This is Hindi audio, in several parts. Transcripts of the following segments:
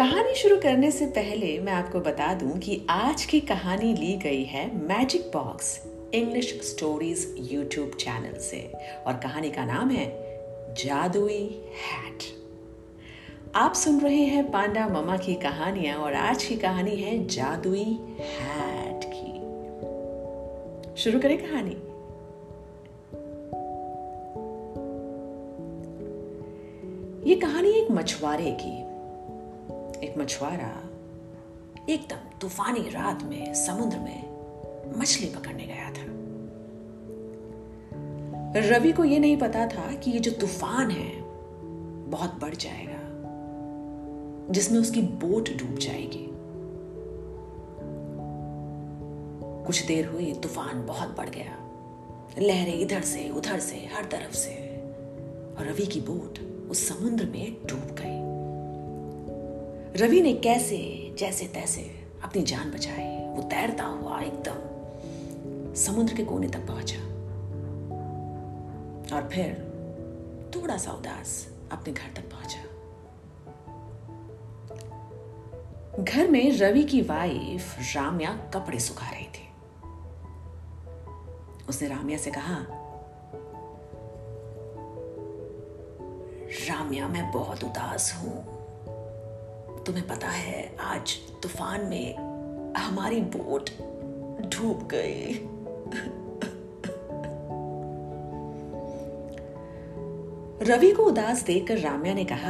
कहानी शुरू करने से पहले मैं आपको बता दूं कि आज की कहानी ली गई है magic box English stories YouTube channel से और कहानी का नाम है जादुई हैट। आप सुन रहे हैं पांडा ममा की कहानियां और आज की कहानी है जादुई हैट की। शुरू करें कहानी। ये कहानी एक मछुआरे की। एक मछुआरा एकदम तूफानी रात में समुद्र में मछली पकड़ने गया था। रवि को यह नहीं पता था कि ये जो तूफान है बहुत बढ़ जाएगा, जिसमें उसकी बोट डूब जाएगी। कुछ देर हुई, तूफान बहुत बढ़ गया, लहरें इधर से उधर से हर तरफ से, और रवि की बोट उस समुद्र में डूब गई। रवि ने कैसे जैसे तैसे अपनी जान बचाई। वो तैरता हुआ एकदम समुद्र के कोने तक पहुंचा और फिर थोड़ा सा उदास अपने घर तक पहुंचा। घर में रवि की वाइफ राम्या कपड़े सुखा रही थी। उसने राम्या से कहा, राम्या, मैं बहुत उदास हूं। तुम्हें पता है आज तूफान में हमारी बोट डूब गई। रवि को उदास देखकर राम्या ने कहा,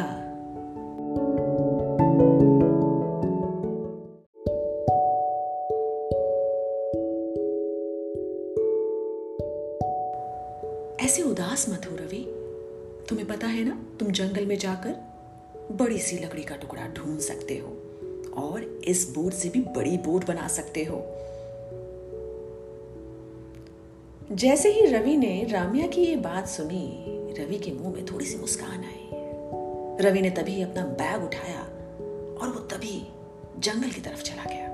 ऐसे उदास मत हो रवि। तुम्हें पता है ना, तुम जंगल में जाकर बड़ी सी लकड़ी का टुकड़ा ढूंढ सकते हो और इस बोट से भी बड़ी बोट बना सकते हो। जैसे ही रवि ने राम्या की ये बात सुनी, रवि के मुंह में थोड़ी सी मुस्कान आई। रवि ने तभी अपना बैग उठाया और वो तभी जंगल की तरफ चला गया।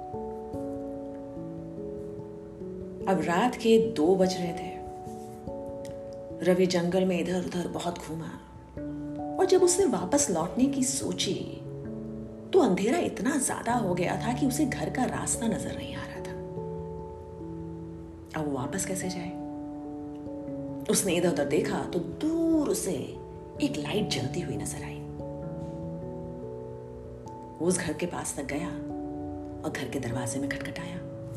अब रात के 2 बज रहे थे। रवि जंगल में इधर उधर बहुत घूमा और जब उसने वापस लौटने की सोची तो अंधेरा इतना ज्यादा हो गया था कि उसे घर का रास्ता नजर नहीं आ रहा था। अब वो वापस कैसे जाए? उसने इधर उधर देखा तो दूर उसे एक लाइट जलती हुई नजर आई। वो उस घर के पास तक गया और घर के दरवाजे में खटखटाया।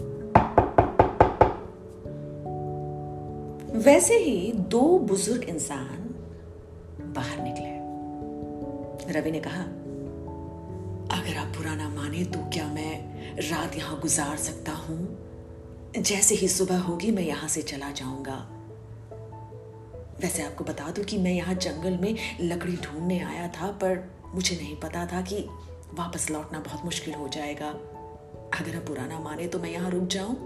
वैसे ही 2 बुजुर्ग इंसान बाहर निकले। रवि ने कहा, अगर आप बुरा ना माने तो क्या मैं रात यहां गुजार सकता हूं? जैसे ही सुबह होगी मैं यहां से चला जाऊंगा। वैसे आपको बता दूं कि मैं यहां जंगल में लकड़ी ढूंढने आया था, पर मुझे नहीं पता था कि वापस लौटना बहुत मुश्किल हो जाएगा। अगर आप बुरा ना माने तो मैं यहां रुक जाऊं।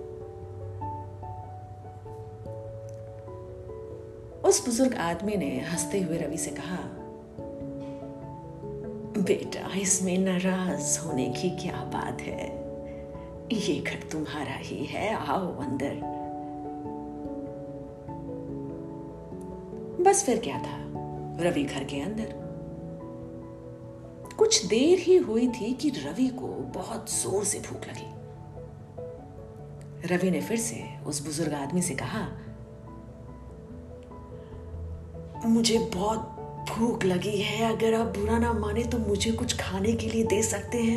उस बुजुर्ग आदमी ने हंसते हुए रवि से कहा, बेटा, इसमें नाराज होने की क्या बात है? ये घर तुम्हारा ही है, आओ अंदर। बस फिर क्या था, रवि घर के अंदर। कुछ देर ही हुई थी कि रवि को बहुत जोर से भूख लगी। रवि ने फिर से उस बुजुर्ग आदमी से कहा, मुझे बहुत भूख लगी है, अगर आप बुरा ना माने तो मुझे कुछ खाने के लिए दे सकते हैं।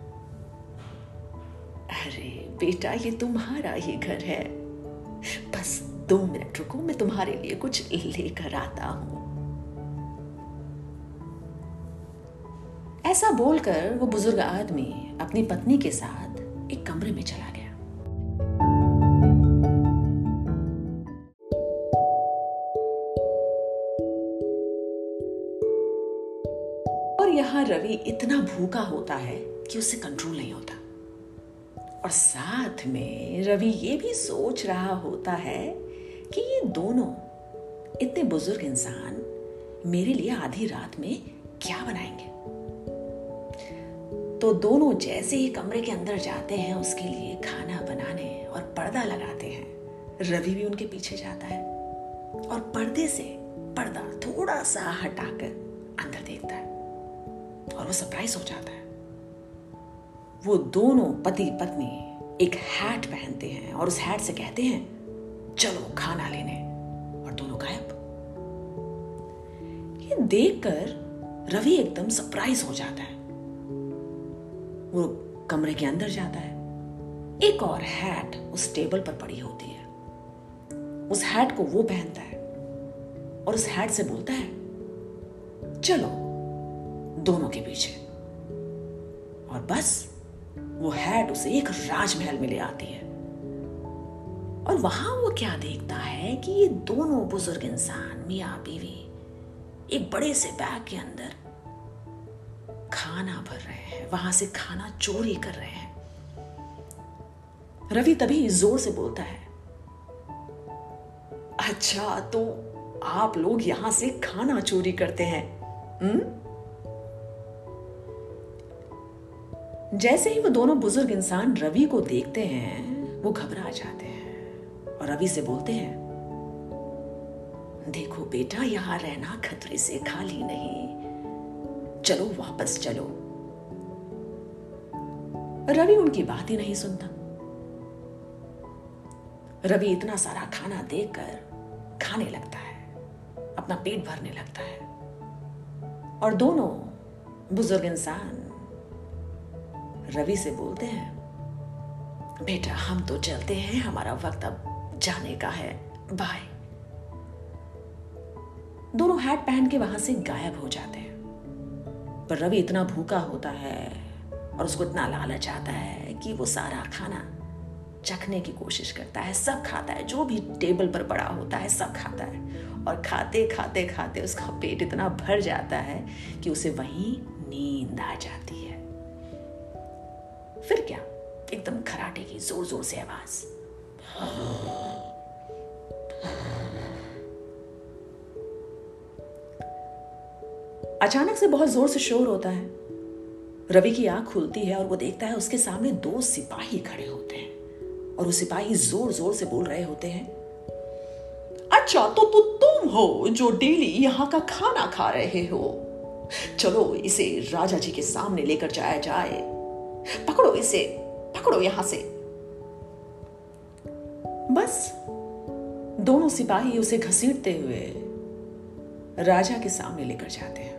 अरे बेटा, ये तुम्हारा ही घर है, बस 2 मिनट रुको, मैं तुम्हारे लिए कुछ लेकर आता हूं। ऐसा बोलकर वो बुजुर्ग आदमी अपनी पत्नी के साथ एक कमरे में चला गया। और यहां रवि इतना भूखा होता है कि उससे कंट्रोल नहीं होता, और साथ में रवि ये भी सोच रहा होता है कि ये दोनों इतने बुजुर्ग इंसान मेरे लिए आधी रात में क्या बनाएंगे। तो दोनों जैसे ही कमरे के अंदर जाते हैं उसके लिए खाना बनाने और पर्दा लगाते हैं, रवि भी उनके पीछे जाता है और पर्दे से पर्दा थोड़ा सा हटाकर अंदर देखता है। और वो सरप्राइज हो जाता है। वो दोनों पति पत्नी एक हैट पहनते हैं और उस हैट से कहते हैं चलो खाना लेने, और दोनों गायब। ये देखकर रवि एकदम सरप्राइज हो जाता है। वो कमरे के अंदर जाता है। एक और हैट उस टेबल पर पड़ी होती है। उस हैट को वो पहनता है और उस हैट से बोलता है चलो दोनों के पीछे। और बस वो हैट उसे एक राजमहल में ले आती है। और वहां वो क्या देखता है कि ये दोनों बुजुर्ग इंसान मियां बीवी एक बड़े से बैग के अंदर खाना भर रहे हैं, वहां से खाना चोरी कर रहे हैं। रवि तभी जोर से बोलता है अच्छा तो आप लोग यहां से खाना चोरी करते हैं? जैसे ही वो दोनों बुजुर्ग इंसान रवि को देखते हैं वो घबरा जाते हैं और रवि से बोलते हैं देखो बेटा, यहां रहना खतरे से खाली नहीं, चलो वापस चलो। रवि उनकी बात ही नहीं सुनता। रवि इतना सारा खाना देखकर खाने लगता है, अपना पेट भरने लगता है। और दोनों बुजुर्ग इंसान रवि से बोलते हैं बेटा हम तो चलते हैं, हमारा वक्त अब जाने का है, बाय। दोनों हैट पहन के वहां से गायब हो जाते हैं। पर रवि इतना भूखा होता है और उसको इतना लालच आता है कि वो सारा खाना चखने की कोशिश करता है। सब खाता है, जो भी टेबल पर पड़ा होता है सब खाता है। और खाते खाते खाते उसका पेट इतना भर जाता है कि उसे वहीं नींद आ जाती है। फिर क्या, एकदम खराटे की जोर जोर से आवाज। अचानक से बहुत जोर से शोर होता है। रवि की आंख खुलती है और वो देखता है उसके सामने दो सिपाही खड़े होते हैं और वो सिपाही जोर जोर से बोल रहे होते हैं अच्छा तो तुम हो जो डेली यहाँ का खाना खा रहे हो, चलो इसे राजा जी के सामने लेकर जाया जाए, पकड़ो इसे, पकड़ो यहां से। बस दोनों सिपाही उसे घसीटते हुए राजा के सामने लेकर जाते हैं।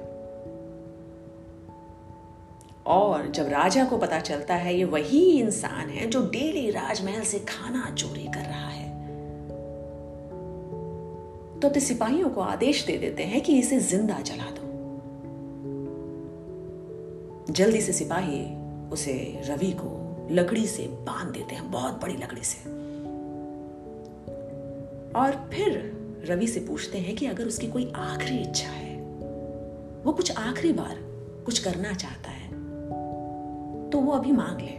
और जब राजा को पता चलता है ये वही इंसान है जो डेली राजमहल से खाना चोरी कर रहा है, तो अपने सिपाहियों को आदेश दे देते हैं कि इसे जिंदा जला दो। जल्दी से सिपाही उसे रवि को लकड़ी से बांध देते हैं, बहुत बड़ी लकड़ी से। और फिर रवि से पूछते हैं कि अगर उसकी कोई आखिरी इच्छा है, वो कुछ आखिरी बार कुछ करना चाहता है, तो वो अभी मांग ले।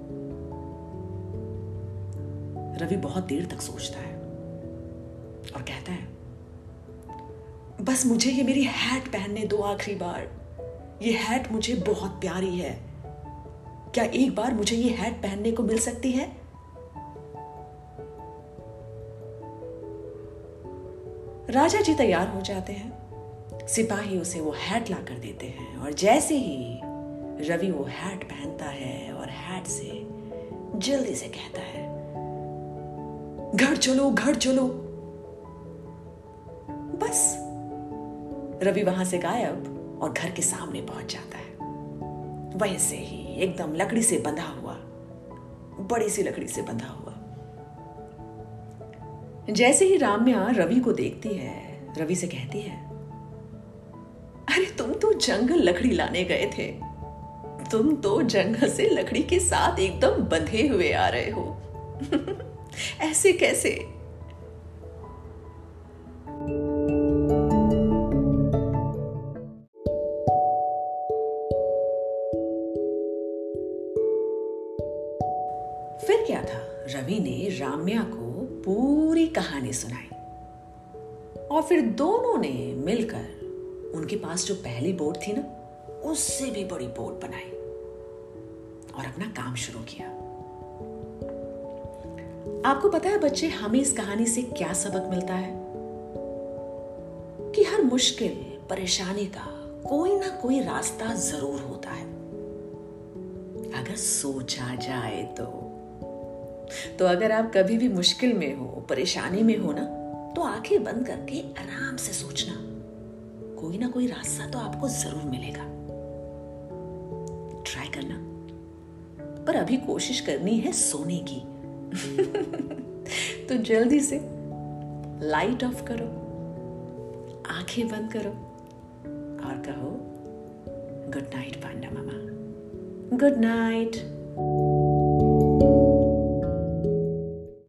रवि बहुत देर तक सोचता है और कहता है बस मुझे ये मेरी हैट पहनने दो आखिरी बार। ये हैट मुझे बहुत प्यारी है, क्या एक बार मुझे ये हैट पहनने को मिल सकती है? राजा जी तैयार हो जाते हैं। सिपाही उसे वो हैट ला कर देते हैं और जैसे ही रवि वो हैट पहनता है और हैट से जल्दी से कहता है घर चलो, घर चलो। बस रवि वहां से गायब और घर के सामने पहुंच जाता है। वैसे ही एकदम लकड़ी से बंधा हुआ, बड़ी सी लकड़ी से बंधा हुआ। जैसे ही राम्या रवि को देखती है, रवि से कहती है अरे तुम तो जंगल लकड़ी लाने गए थे, तुम तो जंगल से लकड़ी के साथ एकदम बंधे हुए आ रहे हो। ऐसे कैसे? फिर क्या था, रवि ने राम्या को पूरी कहानी सुनाई और फिर दोनों ने मिलकर उनके पास जो पहली बोट थी ना, उससे भी बड़ी बोट बनाई और अपना काम शुरू किया। आपको पता है बच्चे, हमें इस कहानी से क्या सबक मिलता है? कि हर मुश्किल परेशानी का कोई ना कोई रास्ता जरूर होता है, अगर सोचा जाए तो अगर आप कभी भी मुश्किल में हो, परेशानी में हो ना, तो आंखें बंद करके आराम से सोचना, कोई ना कोई रास्ता तो आपको जरूर मिलेगा। ट्राई करना, पर अभी कोशिश करनी है सोने की। तो जल्दी से लाइट ऑफ करो, आंखें बंद करो और कहो गुड नाइट पांडा मामा, गुड नाइट।